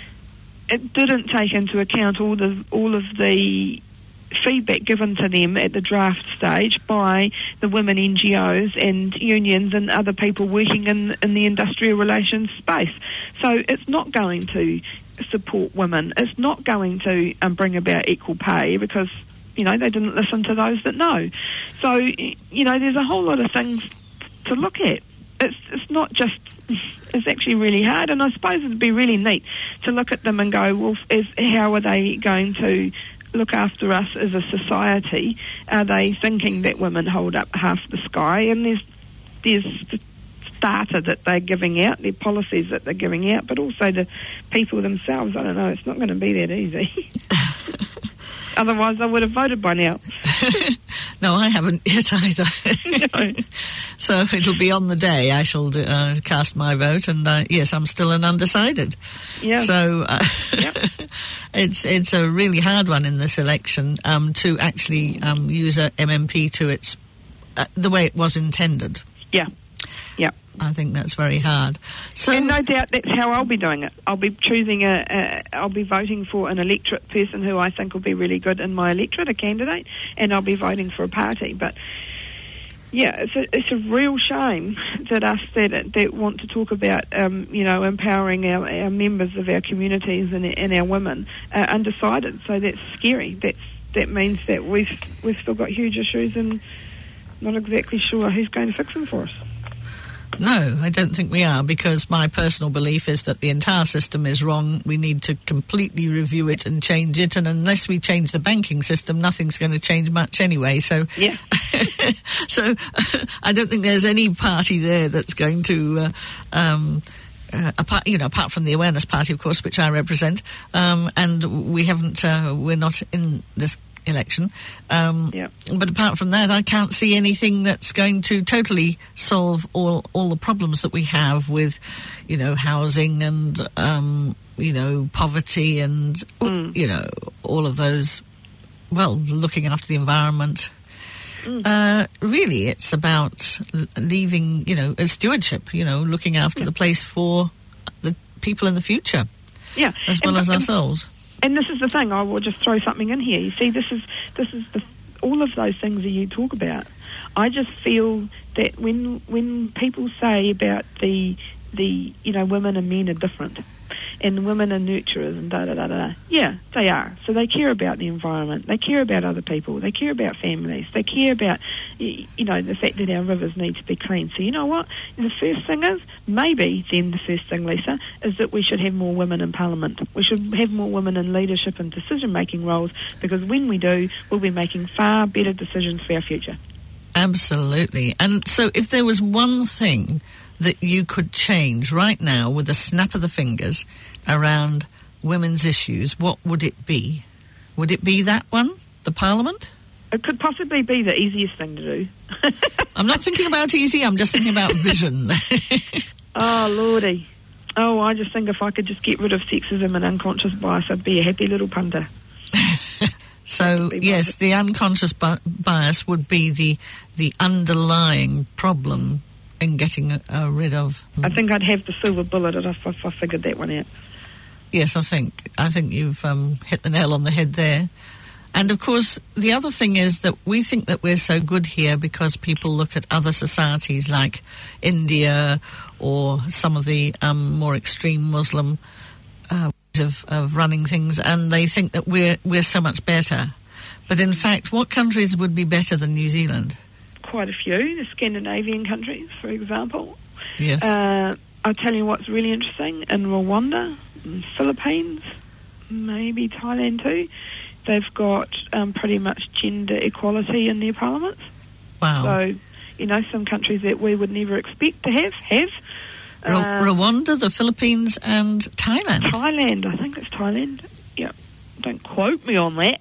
It didn't take into account all the all of the feedback given to them at the draft stage by the women N G Os and unions and other people working in in the industrial relations space. So it's not going to support women. It's not going to um, bring about equal pay because, you know, they didn't listen to those that know. So, you know, there's a whole lot of things to look at. It's it's not just... It's actually really hard, and I suppose it'd be really neat to look at them and go, well, is, how are they going to look after us as a society? Are they thinking that women hold up half the sky? And there's there's data that they're giving out, their policies that they're giving out, but also the people themselves. I don't know, it's not going to be that easy. Otherwise I would have voted by now. No, I haven't yet either. No. So it'll be on the day I shall uh, cast my vote, and uh, yes, I'm still an undecided. Yeah. So uh, yep. it's it's a really hard one in this election um, to actually um, use a M M P to its uh, the way it was intended. Yeah. Yeah. I think that's very hard. So, and no doubt that's how I'll be doing it. I'll be choosing a, a I'll be voting for an electorate person who I think will be really good in my electorate, a candidate, and I'll be voting for a party. But yeah, it's a, it's a real shame that us that that want to talk about um, you know empowering our, our members of our communities and, and our women are undecided. So that's scary. That's that means that we've we've still got huge issues and not exactly sure who's going to fix them for us. No, I don't think we are, because my personal belief is that the entire system is wrong. We need to completely review it and change it, and unless we change the banking system, nothing's going to change much anyway. So, yeah. so I don't think there's any party there that's going to, uh, um, uh, apart, you know, apart from the Awareness Party, of course, which I represent, um, and we haven't, uh, we're not in this election. Um, yeah. But apart from that, I can't see anything that's going to totally solve all all the problems that we have with, you know, housing and, um, you know, poverty and, mm. you know, all of those, well, looking after the environment. Mm. Uh, really, it's about leaving, you know, a stewardship, you know, looking after yeah. the place for the people in the future. Yeah. As well and, as and, ourselves. And this is the thing, I will just throw something in here. You see, this is this is the, all of those things that you talk about. I just feel that when when people say about the the you know women and men are different, and women are nurturers and da da da da, yeah, they are. So they care about the environment, they care about other people, they care about families, they care about you know the fact that our rivers need to be clean. So you know what? The first thing is maybe then the first thing, Lisa, is that we should have more women in Parliament. We should have more women in leadership and decision-making roles, because when we do, we'll be making far better decisions for our future. Absolutely. And so if there was one thing that you could change right now with a snap of the fingers around women's issues, what would it be? Would it be that one, the Parliament? It could possibly be the easiest thing to do. I'm not thinking about easy, I'm just thinking about vision. Oh, Lordy. Oh, I just think if I could just get rid of sexism and unconscious bias, I'd be a happy little punter. So, yes, the unconscious bi- bias would be the the underlying problem in getting uh, rid of. I think I'd have the silver bullet if, if I figured that one out. Yes, I think I think you've um, hit the nail on the head there. And of course, the other thing is that we think that we're so good here because people look at other societies like India or some of the um, more extreme Muslim uh, ways of, of running things, and they think that we're we're so much better. But in fact, what countries would be better than New Zealand? Quite a few, the Scandinavian countries, for example. Yes. Uh, I'll tell you what's really interesting. In Rwanda, in Philippines, maybe Thailand too, they've got um, pretty much gender equality in their parliaments. Wow. So, you know, some countries that we would never expect to have, have. R- uh, Rwanda, the Philippines and Thailand. Thailand, I think it's Thailand. Yeah. Don't quote me on that.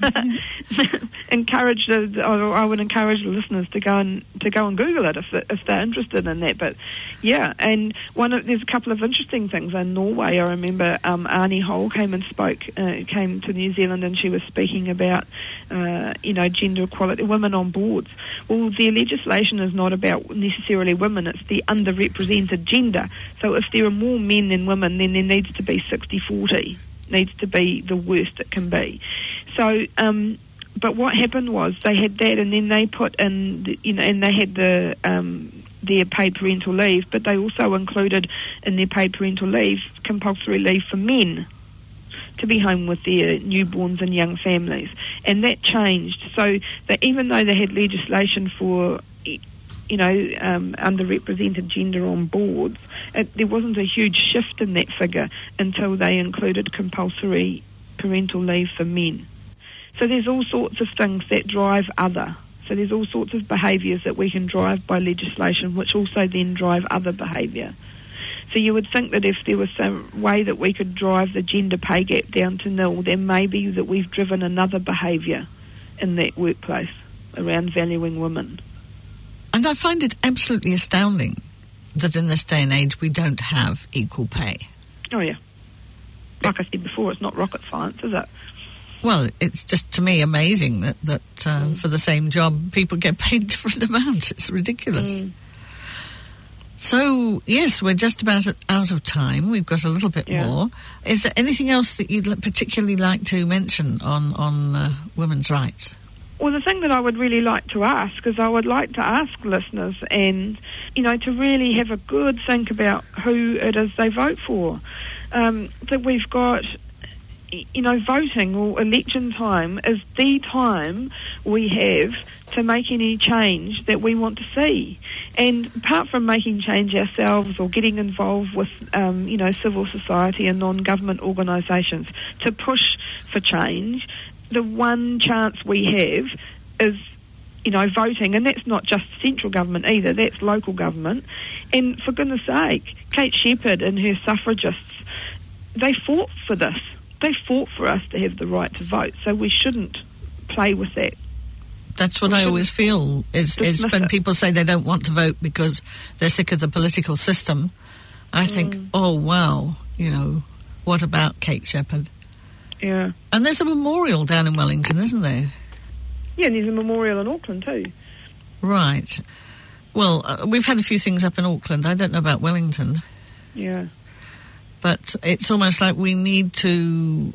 encourage the, I would encourage the listeners to go and to go and Google it if if they're interested in that. But yeah, and one of, there's a couple of interesting things in Norway. I remember um, Arnie Hole came and spoke, uh, came to New Zealand, and she was speaking about uh, you know gender equality, women on boards. Well, their legislation is not about necessarily women; it's the underrepresented gender. So if there are more men than women, then there needs to be sixty forty. Needs to be the worst it can be. So, um, but what happened was they had that, and then they put in, the, you know, and they had the um, their paid parental leave, but they also included in their paid parental leave compulsory leave for men to be home with their newborns and young families, and that changed. So that even though they had legislation for, you know, um, underrepresented gender on boards, it, there wasn't a huge shift in that figure until they included compulsory parental leave for men. So there's all sorts of things that drive other. So there's all sorts of behaviours that we can drive by legislation, which also then drive other behaviour. So you would think that if there was some way that we could drive the gender pay gap down to nil, then maybe that we've driven another behaviour in that workplace around valuing women. And I find it absolutely astounding that in this day and age we don't have equal pay. Oh, yeah. Like I said before, it's not rocket science, is it? Well, it's just, to me, amazing that, that uh, mm. for the same job people get paid different amounts. It's ridiculous. Mm. So, yes, we're just about out of time. We've got a little bit Yeah. more. Is there anything else that you'd li- particularly like to mention on, on uh, women's rights? Well, the thing that I would really like to ask is I would like to ask listeners and, you know, to really have a good think about who it is they vote for. Um, that we've got, you know, voting or election time is the time we have to make any change that we want to see. And apart from making change ourselves or getting involved with, um, you know, civil society and non-government organisations to push for change, the one chance we have is, you know, voting. And that's not just central government either, that's local government. And for goodness sake, Kate Shepherd and her suffragists, they fought for this. They fought for us to have the right to vote, so we shouldn't play with that. That's what I always feel, is, is when people say they don't want to vote because they're sick of the political system. I think, Mm. oh, wow, you know, what about Kate Shepherd? Yeah. And there's a memorial down in Wellington, isn't there? Yeah, and there's a memorial in Auckland too. Right. Well, uh, we've had a few things up in Auckland. I don't know about Wellington. Yeah. But it's almost like we need to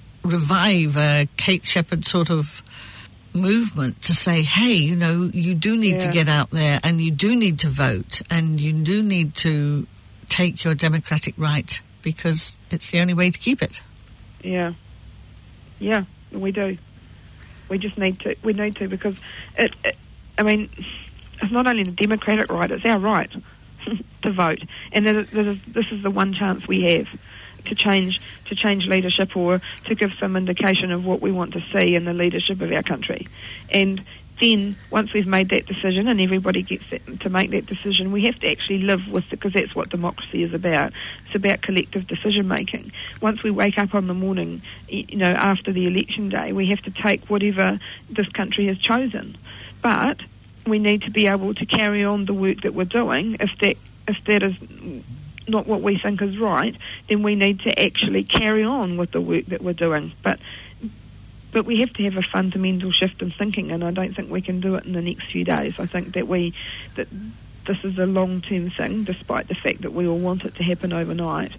revive a Kate Shepherd sort of movement to say, hey, you know, you do need Yeah. to get out there and you do need to vote and you do need to take your democratic right because it's the only way to keep it. Yeah. Yeah, we do. We just need to. We need to because it, it I mean, it's not only the democratic right, it's our right to vote. And that is, this is the one chance we have to change to change leadership or to give some indication of what we want to see in the leadership of our country. And then once we've made that decision and everybody gets that, to make that decision, we have to actually live with it because that's what democracy is about. It's about collective decision making. Once we wake up on the morning, you know, after the election day, we have to take whatever this country has chosen. But we need to be able to carry on the work that we're doing. If that if that is not what we think is right, then we need to actually carry on with the work that we're doing. But but we have to have a fundamental shift in thinking, and I don't think we can do it in the next few days. I think that we that this is a long-term thing, despite the fact that we all want it to happen overnight.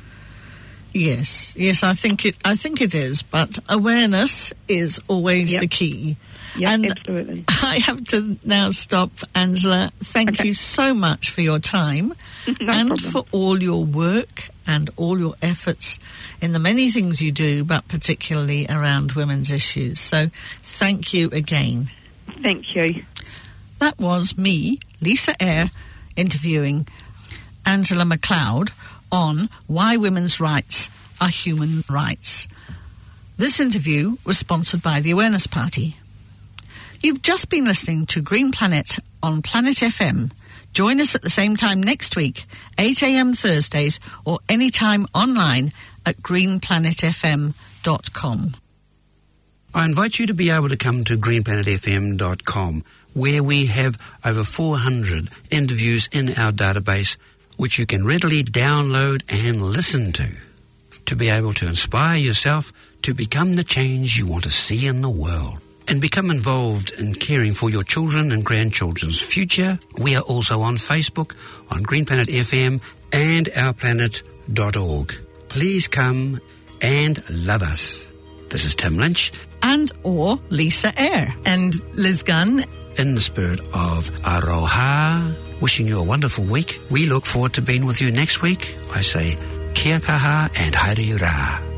Yes, yes, I think it. I think it is, but awareness is always Yep. the key. Yeah, and absolutely. I have to now stop, Angela. Thank Okay. you so much for your time No and problem. for all your work and all your efforts in the many things you do, but particularly around women's issues. So thank you again. Thank you. That was me, Lisa Eyre, interviewing Angela McLeod on why women's rights are human rights. This interview was sponsored by the Awareness Party. You've just been listening to Green Planet on Planet F M. Join us at the same time next week, eight a.m. Thursdays, or anytime online at green planet f m dot com. I invite you to be able to come to green planet f m dot com, where we have over four hundred interviews in our database, which you can readily download and listen to, to be able to inspire yourself to become the change you want to see in the world. And become involved in caring for your children and grandchildren's future. We are also on Facebook, on Green Planet F M and our planet dot org. Please come and love us. This is Tim Lynch. And or Lisa Eyre. And Liz Gunn. In the spirit of Aroha, wishing you a wonderful week. We look forward to being with you next week. I say, kia kaha and haere ura.